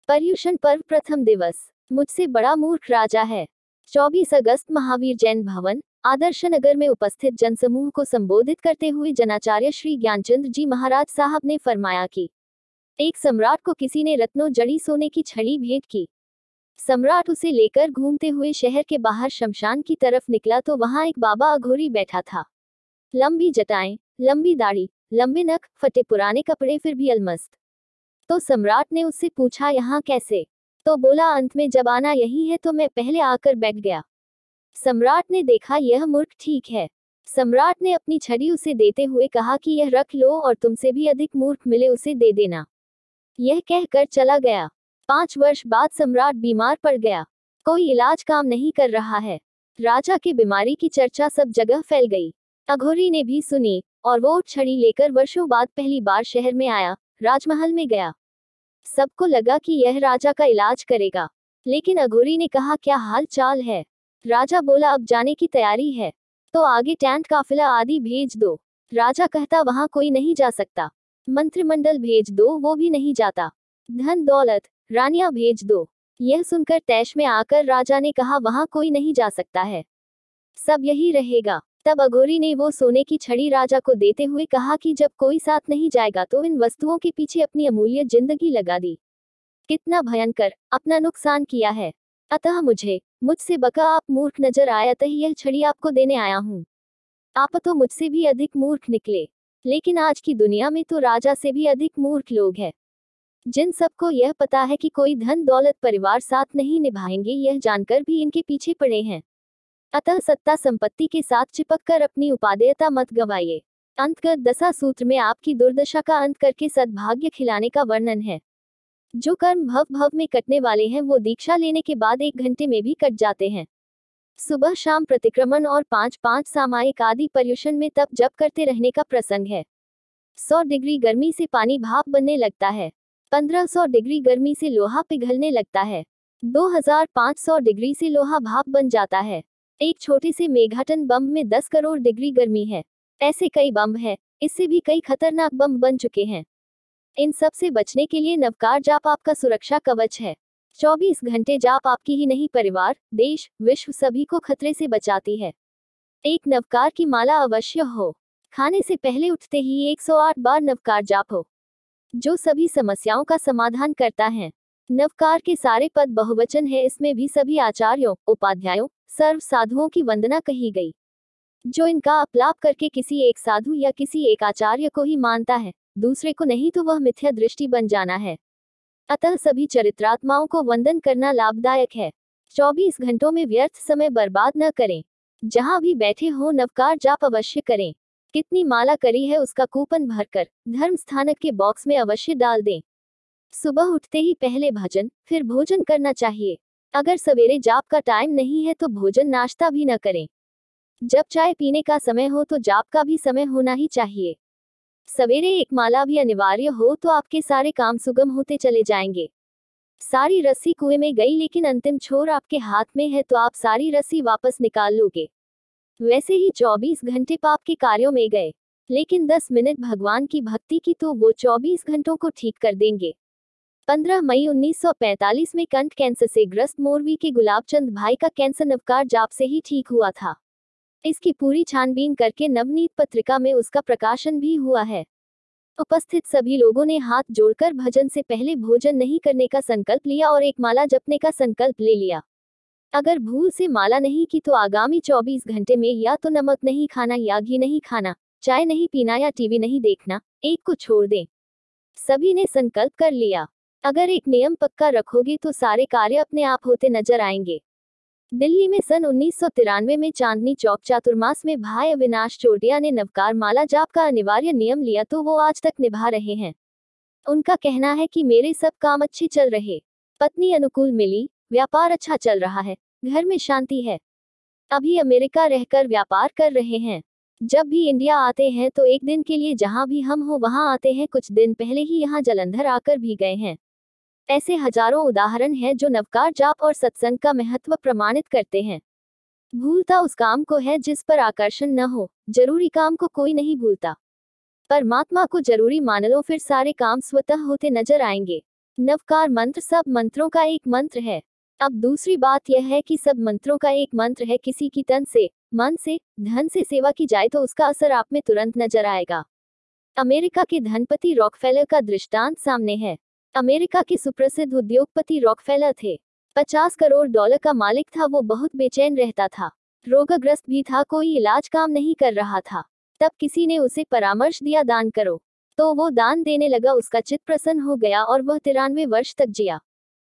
पर्युषण पर्व प्रथम दिवस। मुझसे बड़ा मूर्ख राजा है। 24 अगस्त महावीर जैन भवन, आदर्श नगर में उपस्थित जनसमूह को संबोधित करते हुए जनाचार्य श्री ज्ञानचंद्र जी महाराज साहब ने फरमाया कि एक सम्राट को किसी ने रत्नों जड़ी सोने की छड़ी भेंट की। सम्राट उसे लेकर घूमते हुए शहर के बाहर शमशान की तरफ निकला तो वहां एक बाबा अघोरी बैठा था। लंबी जटाएं, लंबी दाढ़ी, लंबे नख, फटे पुराने कपड़े, फिर भी अलमस्त। तो सम्राट ने उससे पूछा, यहाँ कैसे? तो बोला, अंत में जब आना यही है तो मैं पहले आकर बैठ गया। सम्राट ने देखा यह मूर्ख ठीक है। सम्राट ने अपनी छड़ी उसे देते हुए कहा कि यह रख लो और तुमसे भी अधिक मूर्ख मिले उसे दे देना। यह कहकर चला गया। 5 वर्ष बाद सम्राट बीमार पड़ गया। कोई इलाज काम नहीं कर रहा है। राजा की बीमारी की चर्चा सब जगह फैल गई। अघोरी ने भी सुनी और वो छड़ी लेकर वर्षों बाद पहली बार शहर में आया, राजमहल में गया। सबको लगा कि यह राजा का इलाज करेगा, लेकिन अघोरी ने कहा, क्या हाल चाल है? राजा बोला, अब जाने की तैयारी है तो आगे टेंट काफिला आदि भेज दो। राजा कहता, वहां कोई नहीं जा सकता। मंत्रिमंडल भेज दो, वो भी नहीं जाता। धन दौलत, रानियां भेज दो। यह सुनकर तैश में आकर राजा ने कहा, वहां कोई नहीं जा सकता है, सब यही रहेगा। तब अघोरी ने वो सोने की छड़ी राजा को देते हुए कहा कि जब कोई साथ नहीं जाएगा तो इन वस्तुओं के पीछे अपनी अमूल्य जिंदगी लगा दी। कितना भयंकर, अपना नुकसान किया है। अतः मुझसे बका आप मूर्ख नजर आए, अतः यह छड़ी आपको देने आया हूँ। आप तो मुझसे भी अधिक मूर्ख निकले, लेकिन आज की दुनिया में तो राजा से भी अधिक मूर्ख लोग हैं, जिन सबको यह पता है कि कोई धन दौलत परिवार साथ नहीं निभाएंगे, यह जानकर भी इनके पीछे पड़े हैं। अतः सत्ता संपत्ति के साथ चिपक कर अपनी उपादेयता मत गवाइए। अंतगत दशा सूत्र में आपकी दुर्दशा का अंत करके सद्भाग्य खिलाने का वर्णन है। जो कर्म भव भव में कटने वाले हैं वो दीक्षा लेने के बाद 1 घंटे में भी कट जाते हैं। सुबह शाम प्रतिक्रमण और 5-5 सामायिक आदि पर्युषण में तप जप करते रहने का प्रसंग है। 100 डिग्री गर्मी से पानी भाप बनने लगता है। 1500 डिग्री गर्मी से लोहा पिघलने लगता है। 2500 डिग्री से लोहा भाप बन जाता है। एक छोटे से मेगाटन बम में 10 करोड़ डिग्री गर्मी है। ऐसे कई बम है, इससे भी कई खतरनाक बम बन चुके हैं। इन सब से बचने के लिए नवकार जाप आपका सुरक्षा कवच है। 24 घंटे जाप आपकी ही नहीं, परिवार, देश, विश्व सभी को खतरे से बचाती है। एक नवकार की माला अवश्य हो। खाने से पहले उठते ही 108 बार नवकार जाप हो, जो सभी समस्याओं का समाधान करता है। नवकार के सारे पद बहुवचन है, इसमें भी सभी आचार्यों, उपाध्यायों, सर्व साधुओं की वंदना कही गई। जो इनका अपलाप करके किसी एक साधु या किसी एक आचार्य को ही मानता है, दूसरे को नहीं, तो वह मिथ्या दृष्टि बन जाना है। अतः सभी चरित्रात्माओं को वंदन करना लाभदायक है। 24 घंटों में व्यर्थ समय बर्बाद न करें। जहां भी बैठे हो नवकार जाप अवश्य करें। कितनी माला करी है उसका कूपन भरकर धर्म स्थानक के बॉक्स में अवश्य डाल दें। सुबह उठते ही पहले भजन, फिर भोजन करना चाहिए। अगर सवेरे जाप का टाइम नहीं है तो भोजन नाश्ता भी न करें। जब चाय पीने का समय हो तो जाप का भी समय होना ही चाहिए। सवेरे एक माला भी अनिवार्य हो तो आपके सारे काम सुगम होते चले जाएंगे। सारी रस्सी कुएं में गई लेकिन अंतिम छोर आपके हाथ में है तो आप सारी रस्सी वापस निकाल लोगे। वैसे ही 24 घंटे पाप के कार्यों में गए, लेकिन 10 मिनट भगवान की भक्ति की तो वो 24 घंटों को ठीक कर देंगे। 15 मई 1945 में कंठ कैंसर से ग्रस्त मोरवी के गुलाबचंद भाई का कैंसर नवकार जाप से ही ठीक हुआ था। इसकी पूरी छानबीन करके नवनीत पत्रिका में उसका प्रकाशन भी हुआ है। उपस्थित सभी लोगों ने हाथ जोड़कर भजन से पहले भोजन नहीं करने का संकल्प लिया और एक माला जपने का संकल्प ले लिया। अगर भूल से माला नहीं की तो आगामी 24 घंटे में या तो नमक नहीं खाना, या घी नहीं खाना, चाय नहीं पीना या टीवी नहीं देखना, एक को छोड़ दें। सभी ने संकल्प कर लिया। अगर एक नियम पक्का रखोगे तो सारे कार्य अपने आप होते नजर आएंगे। दिल्ली में सन 1993 में चांदनी चौक चातुर्मास में भाई अविनाश चोटिया ने नवकार माला जाप का अनिवार्य नियम लिया तो वो आज तक निभा रहे हैं। उनका कहना है कि मेरे सब काम अच्छे चल रहे, पत्नी अनुकूल मिली, व्यापार अच्छा चल रहा है, घर में शांति है। अभी अमेरिका रहकर व्यापार कर रहे हैं। जब भी इंडिया आते हैं तो एक दिन के लिए जहां भी हम हो वहां आते हैं। कुछ दिन पहले ही यहाँ जलंधर आकर भी गए हैं। ऐसे हजारों उदाहरण हैं जो नवकार जाप और सत्संग का महत्व प्रमाणित करते हैं। भूलता उस काम को है जिस पर आकर्षण न हो। जरूरी काम को कोई नहीं भूलता। परमात्मा को जरूरी मान लो, फिर सारे काम स्वतः होते नजर आएंगे। नवकार मंत्र सब मंत्रों का एक मंत्र है। अब दूसरी बात यह है कि सब मंत्रों का एक मंत्र है, किसी की तन से, मन से, धन से सेवा की जाए तो उसका असर आप में तुरंत नजर आएगा। अमेरिका के धनपति रॉकफेलर का दृष्टांत सामने है। अमेरिका के सुप्रसिद्ध उद्योगपति रॉकफेलर थे। 50 करोड़ डॉलर का मालिक था। वो बहुत बेचैन रहता था, रोगग्रस्त भी था, कोई इलाज काम नहीं कर रहा था। तब किसी ने उसे परामर्श दिया, दान करो। तो वो दान देने लगा। उसका चित्त प्रसन्न हो गया और वह 93 वर्ष तक जिया।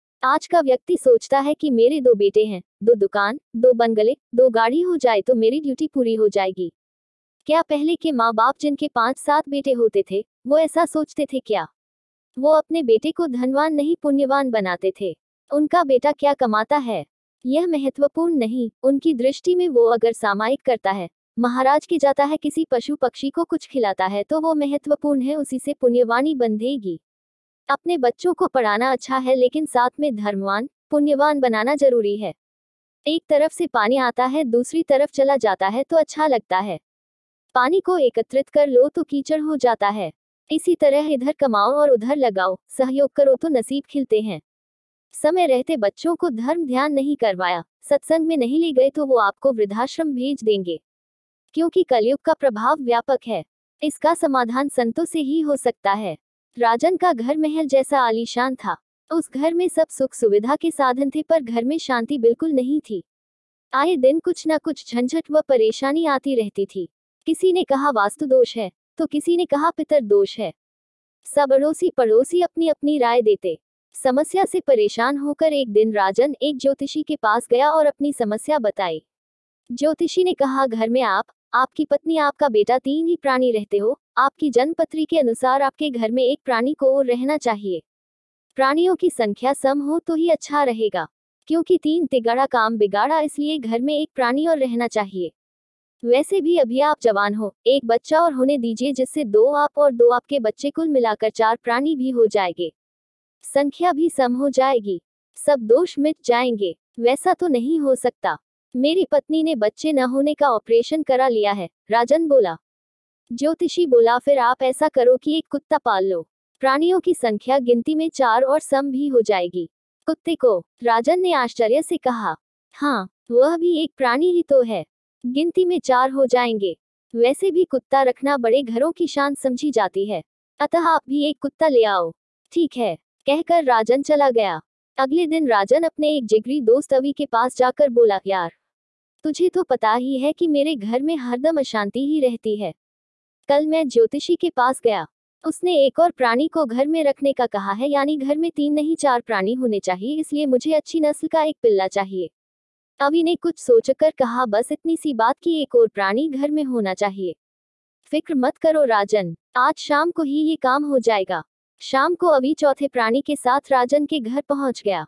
आज का व्यक्ति सोचता है कि मेरे 2 बेटे हैं, 2 दुकान, 2 बंगले, 2 गाड़ी हो जाए तो मेरी ड्यूटी पूरी हो जाएगी। क्या पहले के माँ बाप जिनके 5-7 बेटे होते थे, वो ऐसा सोचते थे क्या? वो अपने बेटे को धनवान नहीं पुण्यवान बनाते थे। उनका बेटा क्या कमाता है, यह महत्वपूर्ण नहीं। उनकी दृष्टि में वो अगर सामायिक करता है, महाराज के जाता है, किसी पशु पक्षी को कुछ खिलाता है, तो वो महत्वपूर्ण है, उसी से पुण्यवानी बंधेगी। अपने बच्चों को पढ़ाना अच्छा है, लेकिन साथ में धर्मवान, पुण्यवान बनाना जरूरी है। एक तरफ से पानी आता है, दूसरी तरफ चला जाता है तो अच्छा लगता है। पानी को एकत्रित कर लो तो कीचड़ हो जाता है। इसी तरह इधर कमाओ और उधर लगाओ, सहयोग करो तो नसीब खिलते हैं। समय रहते बच्चों को धर्म ध्यान नहीं करवाया, सत्संग में नहीं ले गए तो वो आपको वृद्धाश्रम भेज देंगे, क्योंकि कलयुग का प्रभाव व्यापक है। इसका समाधान संतों से ही हो सकता है। राजन का घर महल जैसा आलीशान था। उस घर में सब सुख सुविधा के साधन थे, पर घर में शांति बिल्कुल नहीं थी। आए दिन कुछ न कुछ झंझट व परेशानी आती रहती थी। किसी ने कहा वास्तु दोष है, तो किसी ने कहा पितर दोष है। सब अड़ोसी पड़ोसी अपनी अपनी राय देते। समस्या से परेशान होकर एक दिन राजन एक ज्योतिषी के पास गया और अपनी समस्या बताई। ज्योतिषी ने कहा, घर में आप, आपकी पत्नी, आपका बेटा, 3 ही प्राणी रहते हो। आपकी जन्मपत्री के अनुसार आपके घर में एक प्राणी को और रहना चाहिए। प्राणियों की संख्या सम हो तो ही अच्छा रहेगा, क्योंकि 3 तिगाड़ा काम बिगाड़ा, इसलिए घर में एक प्राणी और रहना चाहिए। वैसे भी अभी आप जवान हो, एक बच्चा और होने दीजिए, जिससे 2 आप और 2 आपके बच्चे, कुल मिलाकर 4 प्राणी भी हो जाएंगे। संख्या भी सम हो जाएगी, सब दोष मिट जाएंगे। वैसा तो नहीं हो सकता। मेरी पत्नी ने बच्चे न होने का ऑपरेशन करा लिया है, राजन बोला। ज्योतिषी बोला, फिर आप ऐसा करो कि एक कुत्ता पाल लो। प्राणियों की संख्या गिनती में 4 और सम भी हो जाएगी। कुत्ते को? राजन ने आश्चर्य से कहा। हाँ, वह भी एक प्राणी ही तो है, गिनती में 4 हो जाएंगे। वैसे भी कुत्ता रखना बड़े घरों की शान समझी जाती है, अतः आप भी एक कुत्ता ले आओ। ठीक है, कहकर राजन चला गया। अगले दिन राजन अपने एक जिगरी दोस्त अवि के पास जाकर बोला, यार, तुझे तो पता ही है कि मेरे घर में हरदम अशांति ही रहती है। कल मैं ज्योतिषी के पास गया, उसने एक और प्राणी को घर में रखने का कहा है, यानी घर में 3 नहीं 4 प्राणी होने चाहिए, इसलिए मुझे अच्छी नस्ल का एक पिल्ला चाहिए। अवि ने कुछ सोचकर कहा, बस इतनी सी बात कि एक और प्राणी घर में होना चाहिए। फिक्र मत करो राजन, आज शाम को ही ये काम हो जाएगा। शाम को अवि चौथे प्राणी के साथ राजन के घर पहुंच गया।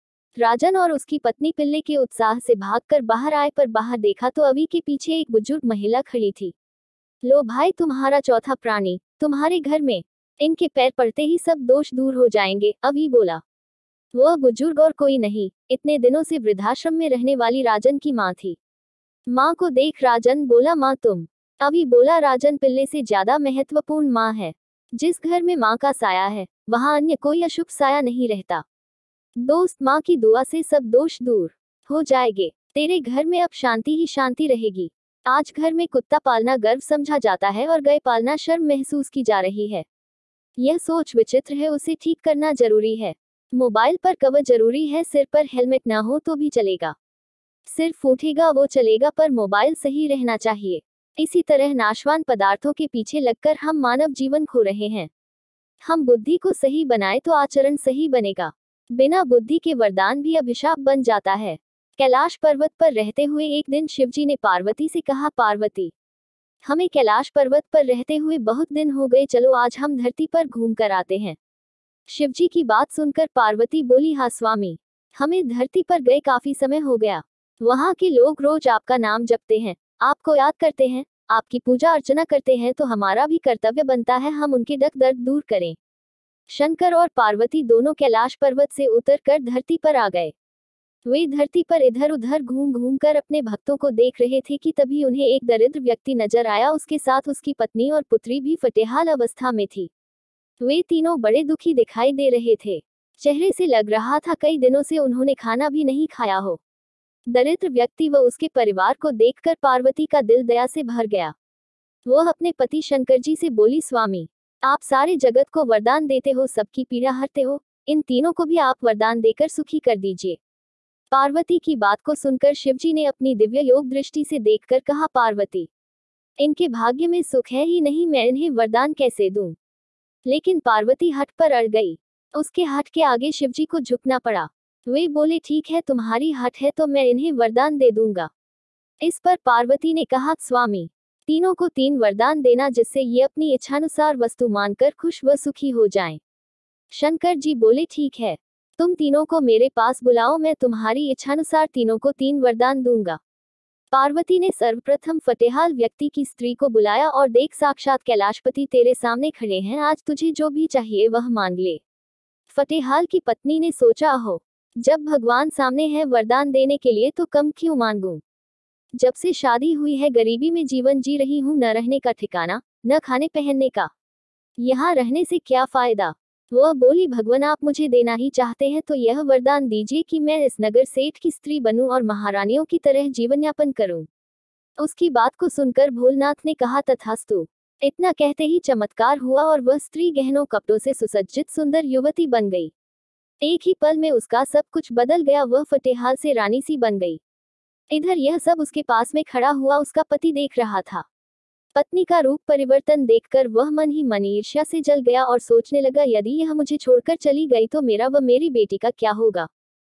राजन और उसकी पत्नी पिल्ले के उत्साह से भागकर बाहर आए, पर बाहर देखा तो अवि के पीछे एक बुजुर्ग महिला खड़ी थी। लो भाई, तुम्हारा चौथा प्राणी तुम्हारे घर में, इनके पैर पड़ते ही सब दोष दूर हो जाएंगे, अवि बोला। वह बुजुर्ग और कोई नहीं, इतने दिनों से वृद्धाश्रम में रहने वाली राजन की माँ थी। माँ को देख राजन बोला, माँ तुम? अवि बोला, राजन पिल्ले से ज्यादा महत्वपूर्ण माँ है। जिस घर में माँ का साया है, वहाँ अन्य कोई अशुभ साया नहीं रहता। दोस्त, माँ की दुआ से सब दोष दूर हो जाएंगे। तेरे घर में अब शांति ही शांति रहेगी। आज घर में कुत्ता पालना गर्व समझा जाता है और गाय पालना शर्म महसूस की जा रही है। यह सोच विचित्र है, उसे ठीक करना जरूरी है। मोबाइल पर कवर जरूरी है, सिर पर हेलमेट ना हो तो भी चलेगा। सिर फूटेगा वो चलेगा, पर मोबाइल सही रहना चाहिए। इसी तरह नाशवान पदार्थों के पीछे लगकर हम मानव जीवन खो रहे हैं। हम बुद्धि को सही बनाए तो आचरण सही बनेगा। बिना बुद्धि के वरदान भी अभिशाप बन जाता है। कैलाश पर्वत पर रहते हुए एक दिन शिवजी ने पार्वती से कहा, पार्वती, हमें कैलाश पर्वत पर रहते हुए बहुत दिन हो गए, चलो आज हम धरती पर घूम कर आते हैं। शिवजी की बात सुनकर पार्वती बोली, हाँ स्वामी, हमें धरती पर गए काफी समय हो गया। वहाँ के लोग रोज आपका नाम जपते हैं, आपको याद करते हैं, आपकी पूजा अर्चना करते हैं, तो हमारा भी कर्तव्य बनता है हम उनके दुख दर्द दूर करें। शंकर और पार्वती दोनों कैलाश पर्वत से उतरकर धरती पर आ गए। वे धरती पर इधर उधर घूम घूम कर अपने भक्तों को देख रहे थे कि तभी उन्हें एक दरिद्र व्यक्ति नजर आया। उसके साथ उसकी पत्नी और पुत्री भी फटेहाल अवस्था में थी। वे तीनों बड़े दुखी दिखाई दे रहे थे। चेहरे से लग रहा था कई दिनों से उन्होंने खाना भी नहीं खाया हो। दरिद्र व्यक्ति व उसके परिवार को देखकर पार्वती का दिल दया से भर गया। वह अपने पति शंकर जी से बोली, स्वामी, आप सारे जगत को वरदान देते हो, सबकी पीड़ा हरते हो, इन तीनों को भी आप वरदान देकर सुखी कर दीजिए। पार्वती की बात को सुनकर शिवजी ने अपनी दिव्य योग दृष्टि से देखकर कहा, पार्वती, इनके भाग्य में सुख है ही नहीं, मैं इन्हें वरदान कैसे दूं? लेकिन पार्वती हठ पर अड़ गई। उसके हठ के आगे शिवजी को झुकना पड़ा। वे बोले, ठीक है, तुम्हारी हठ है तो मैं इन्हें वरदान दे दूंगा। इस पर पार्वती ने कहा, स्वामी, तीनों को 3 वरदान देना जिससे ये अपनी इच्छानुसार वस्तु मानकर खुश व सुखी हो जाएं। शंकर जी बोले, ठीक है, तुम तीनों को मेरे पास बुलाओ, मैं तुम्हारी इच्छानुसार तीनों को 3 वरदान दूंगा। पार्वती ने सर्वप्रथम फतेहाल व्यक्ति की स्त्री को बुलाया और देख, साक्षात कैलाशपति तेरे सामने खड़े हैं, आज तुझे जो भी चाहिए वह मांग ले। फतेहाल की पत्नी ने सोचा, अहो, जब भगवान सामने है वरदान देने के लिए तो कम क्यों मांगूं? जब से शादी हुई है गरीबी में जीवन जी रही हूँ, न रहने का ठिकाना, न खाने पहनने का, यहाँ रहने से क्या फायदा? वह बोली, भगवान आप मुझे देना ही चाहते हैं तो यह वरदान दीजिए कि मैं इस नगर सेठ की स्त्री बनूं और महारानियों की तरह जीवन यापन करूं। उसकी बात को सुनकर भोलनाथ ने कहा, तथास्तु। इतना कहते ही चमत्कार हुआ और वह स्त्री गहनों कपड़ों से सुसज्जित सुंदर युवती बन गई। एक ही पल में उसका सब कुछ बदल गया, वह फतेहाल से रानी सी बन गई। इधर यह सब उसके पास में खड़ा हुआ उसका पति देख रहा था। पत्नी का रूप परिवर्तन देखकर वह मन ही मन ईर्ष्या से जल गया और सोचने लगा, यदि यह मुझे छोड़कर चली गई तो मेरा व मेरी बेटी का क्या होगा।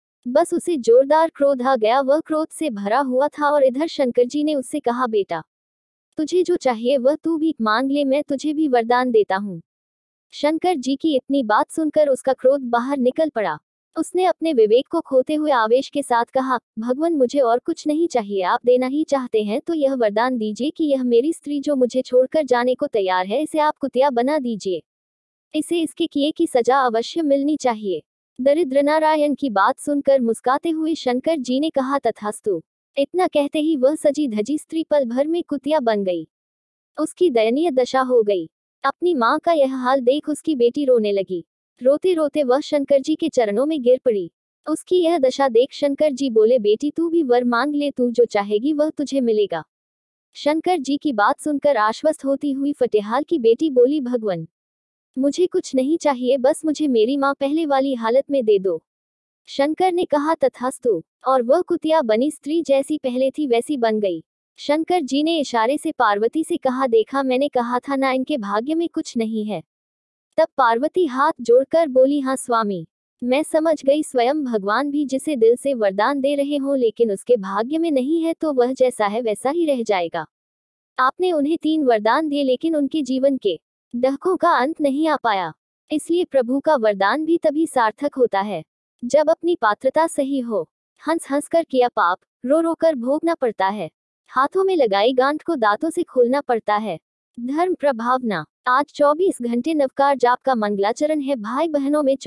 बस उसे जोरदार क्रोध आ गया, वह क्रोध से भरा हुआ था। और इधर शंकर जी ने उससे कहा, बेटा, तुझे जो चाहिए वह तू भी मांग ले, मैं तुझे भी वरदान देता हूँ। शंकर जी की इतनी बात सुनकर उसका क्रोध बाहर निकल पड़ा। उसने अपने विवेक को खोते हुए आवेश के साथ कहा, भगवान मुझे और कुछ नहीं चाहिए, आप देना ही चाहते हैं तो यह वरदान दीजिए कि यह मेरी स्त्री जो मुझे छोड़कर जाने को तैयार है, इसे आप कुतिया बना दीजिए। इसे इसके किए की सजा अवश्य मिलनी चाहिए। दरिद्र नारायण की बात सुनकर मुस्काते हुए शंकर जी ने कहा, तथास्तु। इतना कहते ही वह सजी धजी स्त्री पल भर में कुतिया बन गई। उसकी दयनीय दशा हो गई। अपनी माँ का यह हाल देख उसकी बेटी रोने लगी। रोते रोते वह शंकर जी के चरणों में गिर पड़ी। उसकी यह दशा देख शंकर जी बोले, बेटी तू भी वर मांग ले, तू जो चाहेगी वह तुझे मिलेगा। शंकर जी की बात सुनकर आश्वस्त होती हुई फतेहाल की बेटी बोली, भगवान मुझे कुछ नहीं चाहिए, बस मुझे मेरी माँ पहले वाली हालत में दे दो। शंकर ने कहा, तथास्तु। और वह कुतिया बनी स्त्री जैसी पहले थी वैसी बन गई। शंकर जी ने इशारे से पार्वती से कहा, देखा मैंने कहा था ना, इनके भाग्य में कुछ नहीं है। तब पार्वती हाथ जोड़कर बोली, हाँ स्वामी, मैं समझ गई, स्वयं भगवान भी जिसे दिल से वरदान दे रहे हो लेकिन उसके भाग्य में नहीं है तो वह जैसा है वैसा ही रह जाएगा। आपने उन्हें 3 वरदान दिए लेकिन उनके जीवन के दहकों का अंत नहीं आ पाया। इसलिए प्रभु का वरदान भी तभी सार्थक होता है जब अपनी पात्रता सही हो। हंस हंस कर किया पाप रो रो कर भोगना पड़ता है। हाथों में लगाई गांठ को दांतों से खोलना पड़ता है। धर्म प्रभावना। आज 24 घंटे नवकार जाप का मंगलाचरण है। भाई बहनों में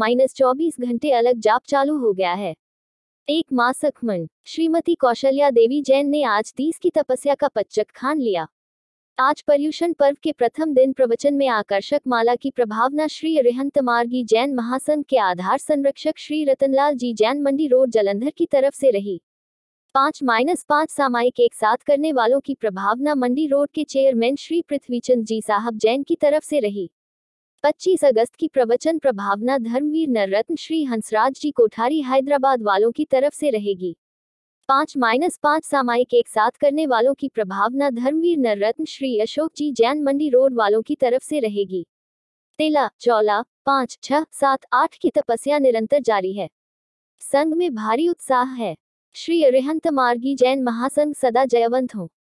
24-24 घंटे अलग जाप चालू हो गया है। एक मासक मन। श्रीमती कौशल्या देवी जैन ने आज 30 की तपस्या का पच्चक खान लिया। आज पर्युषण पर्व के प्रथम दिन प्रवचन में आकर्षक माला की प्रभावना श्री अरिहंत मार्गी जैन महासंघ के आधार संरक्षक श्री रतनलाल जी जैन मंडी रोड जलंधर की तरफ से रही। 5-5 सामायिक एक साथ करने वालों की प्रभावना मंडी रोड के चेयरमैन श्री पृथ्वीचंद जी साहब जैन की तरफ से रही। 25 अगस्त की प्रवचन प्रभावना धर्मवीर नररत्न श्री हंसराज जी कोठारी हैदराबाद वालों की तरफ से रहेगी। 5-5 सामायिक एक साथ करने वालों की प्रभावना धर्मवीर नररत्न श्री अशोक जी जैन मंडी रोड वालों की तरफ से रहेगी। 13, 14, 5, 6, 7, 8 की तपस्या निरंतर जारी है। संघ में भारी उत्साह है। श्री अरिहंत मार्गी जैन महासंघ सदा जयवंत हो।